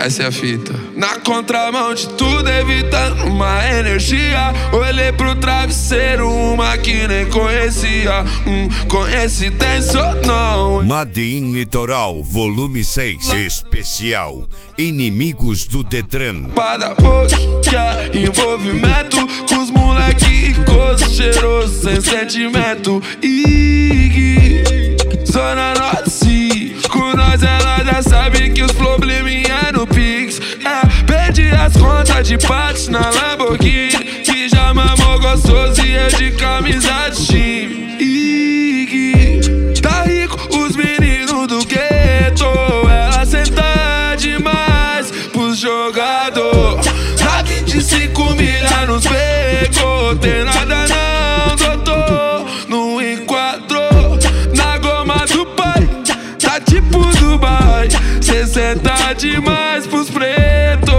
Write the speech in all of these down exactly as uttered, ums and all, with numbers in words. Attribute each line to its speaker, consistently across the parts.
Speaker 1: essa é a fita. Na contramão de tudo, evitando uma energia. Olhei pro travesseiro, uma que nem conhecia. Hum, coincidência ou não?
Speaker 2: Madin Litoral, volume seis, especial Inimigos do Detran.
Speaker 1: Para hoje, que é envolvimento com os moleque gozo cheiroso, sem sentimento. Ig, Zona Norte, com nós ela já sabe que os probleminha no Pix. É, perdi as contas de parte na Lamborghini, que já mamou gostoso e eu de camisa de time. Ig, tá rico os meninos do gueto, ela senta demais pros jogador. Na vinte e cinco milha nos pegou, tem nada não, doutor, não enquadrou. Na goma do pai, tá tipo Dubai, cê senta demais pros pretos.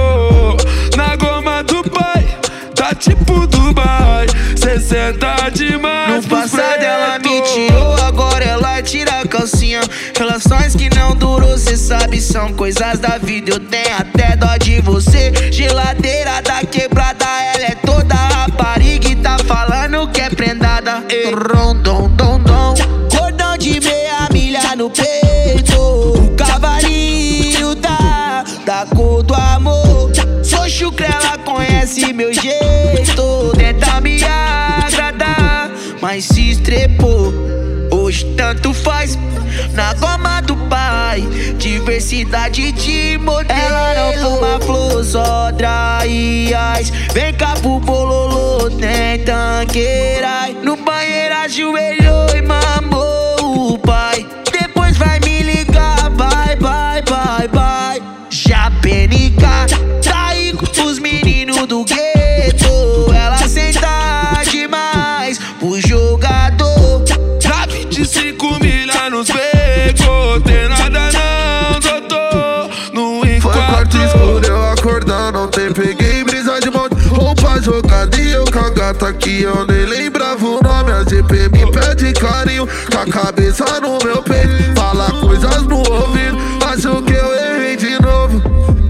Speaker 1: Na goma do pai, tá tipo Dubai, cê senta demais pros pretos.
Speaker 3: No passado ela me tirou, agora ela tira a calcinha. Relações que não durou, cê sabe, são coisas da vida. Eu tenho até dó de você. Geladeira da quebrada, ela é toda rapariga e tá falando que é prendada. Rondom, dom, dom, cordão de meia milha no peito. O cavalinho tá da cor do amor. Sou chucre, ela conhece meu jeito. Tenta me agradar, mas se estrepou. Hoje tanto faz, na goma do pai, diversidade de modelo. Ela não fuma flor, só trai as. Vem cá pro bololô, tem tanqueira. No banheiro ajoelhou e mamou o pai. Depois vai me ligar, vai, vai, vai, vai. Já P N K, trai os meninos do gueto. Ela senta demais pro jogador.
Speaker 1: vinte e cinco milha nos pegou, tem nada não, doutor, não enquadrou.
Speaker 4: Foi quarto escuro, eu acordar, não tem, peguei brisa de monte. Roupa jogada e eu com a gata que eu nem lembrava o nome. A G P me pede carinho, com a cabeça no meu peito. Fala coisas no ouvido, acho que eu errei de novo.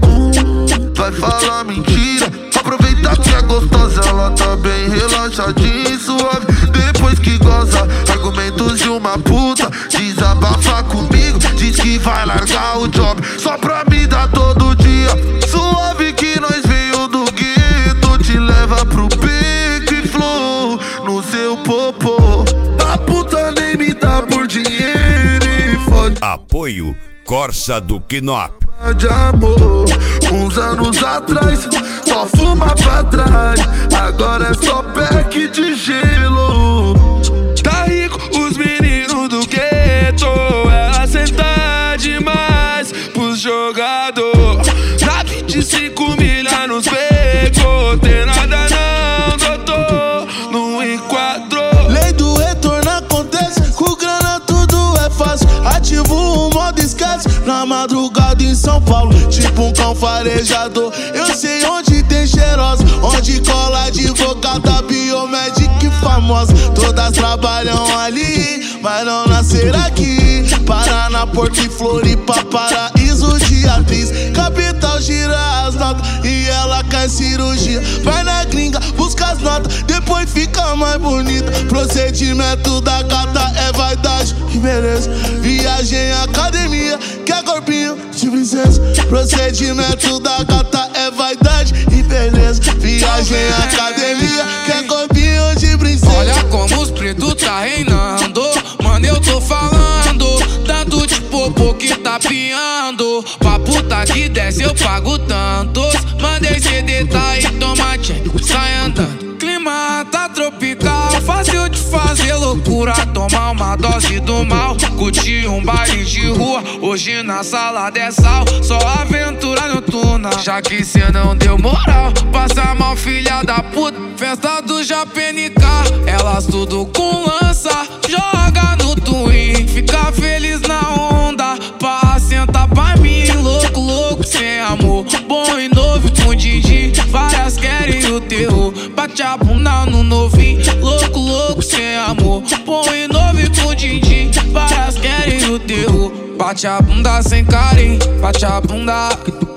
Speaker 4: hum, Vai falar mentira, aproveita que é gostosa. Ela tá bem relaxadinha e suave, depois que goza. Argumentos de uma puta, desabafa comigo. Diz que vai largar o job só pra me dar todo dia. Suave que nós veio do gueto, te leva pro pique flow no seu popô. A puta nem me dá por dinheiro e fode.
Speaker 2: Apoio Corsa do Knop.
Speaker 4: De amor, uns anos atrás só fuma pra trás, agora é só pack de gelo.
Speaker 1: Tá rico os meninos do gueto, ela senta demais pros jogador. Na vinte e cinco milha nos pegou, tem nada não, doutor, não enquadrou.
Speaker 5: Lei do retorno acontece, com grana tudo é fácil. Ativo o modo esquece, na madrugada em São Paulo, tipo um cão farejador. Eu sei onde tem cheirosa, onde cola advogada, biomédica e famosa. Todas trabalham ali, mas não nasceram aqui. Paraná, Porto e Floripa, paraíso de atriz. Capital gira as notas e ela quer cirurgia. Vai na gringa, busca as notas, depois fica mais bonita. Procedimento da gata é vaidade e beleza. Viagem em academia, quer corpinho de princesa. Procedimento da gata é vaidade e beleza. Viagem em academia, quer corpinho de princesa.
Speaker 6: Olha como os pretos tá reinando, mano, eu tô falando. Tanto de popô que tá piando, pra puta que desce eu pago tantos. Mandei C D, tá aí, toma check, sai andando. Clima tá tropical, fácil de fazer loucura. Tomar uma dose do mal, curtir um baile de rua. Hoje na sala de sal, só aventura noturna. Já que cê não deu moral, passa mal filha da puta. Festa do J P N K, elas tudo com lança. Joga no twin, fica feliz na onda. Pra sentar pra mim, louco, louco, sem amor. Bom e novo com Didi, várias querem o terror. Bate a bunda no novinho, louco, louco, sem amor. Bom e novo com Didi, várias querem o terror. Bate a bunda sem carinho, bate a bunda.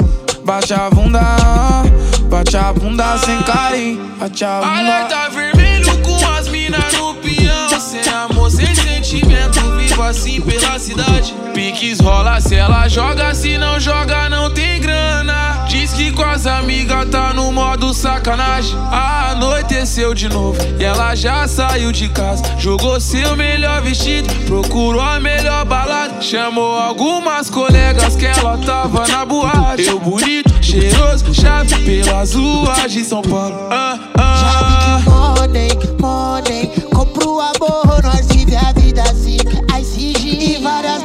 Speaker 6: bate a bunda, bate a bunda sem carinho, bate a bunda. Alerta vermelho com as minas no peão, sem amor, sem sentimento, vivo assim pela cidade. Piques rola se ela joga, se não joga não tem grana. Diz que com as amigas tá no modo sacanagem. Anoiteceu de novo e ela já saiu de casa, jogou seu melhor vestido, procurou a melhor balada, chamou algumas colegas que ela tava na boate. Eu bonito, cheiroso, chave pelas ruas de São Paulo. ah, ah.
Speaker 7: Já vi que money, money compro amor, nós vive a vida assim, I C G e várias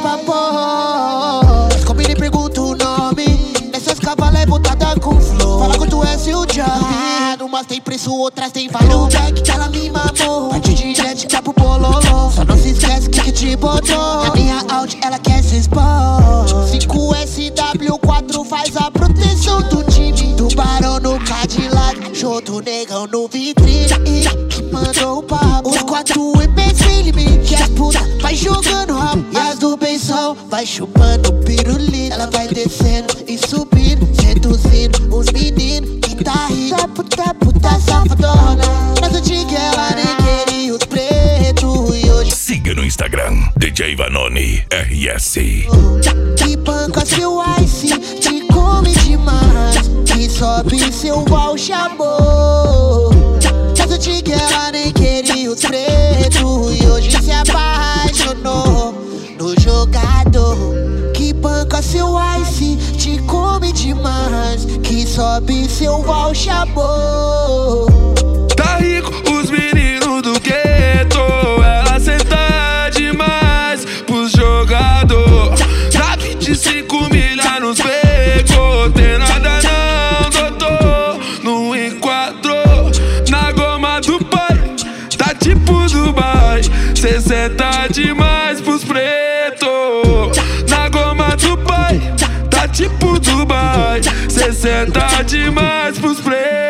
Speaker 7: papos. Como ele pergunta o nome, nessas cavalas é botada com flor. Fala quanto é seu job, umas tem preço, outras tem valor. Back que ela me mamou, parte de jet tá pro bololô. Só não se esquece que que te botou. A minha Audi ela quer se expor. cinco S W quatro faz a proteção do time. Tubarão no Cadillac, show do negão no vitrine. E mandou o papo. Os quatro imbecil me que as puta vai jogando rabo. E as do benção vai chupando pirulito. Ela vai descendo e subindo, seduzindo os meninos que tá rindo. Puta, puta safadona. Mas eu digo que ela nem queria os pretos. E hoje
Speaker 2: siga no Instagram D J Vanoni R S.
Speaker 7: que banca seu ice, te come demais, que sobe seu voucher amor. Mas eu digo que ela nem queria os pretos. E hoje se apaixonou no jogador. Que banca seu ice, te come demais, que sobe seu voucher amor.
Speaker 1: Tá rico os meninos do gueto, ela senta demais pros jogador. Dá vinte e cinco milha nos becos, tem nada não, doutor. Não enquadrou na goma do pai, tá tipo Dubai. Cê senta demais pros pretos. Na goma do pai, tá tipo Dubai. Cê senta demais pros pretos.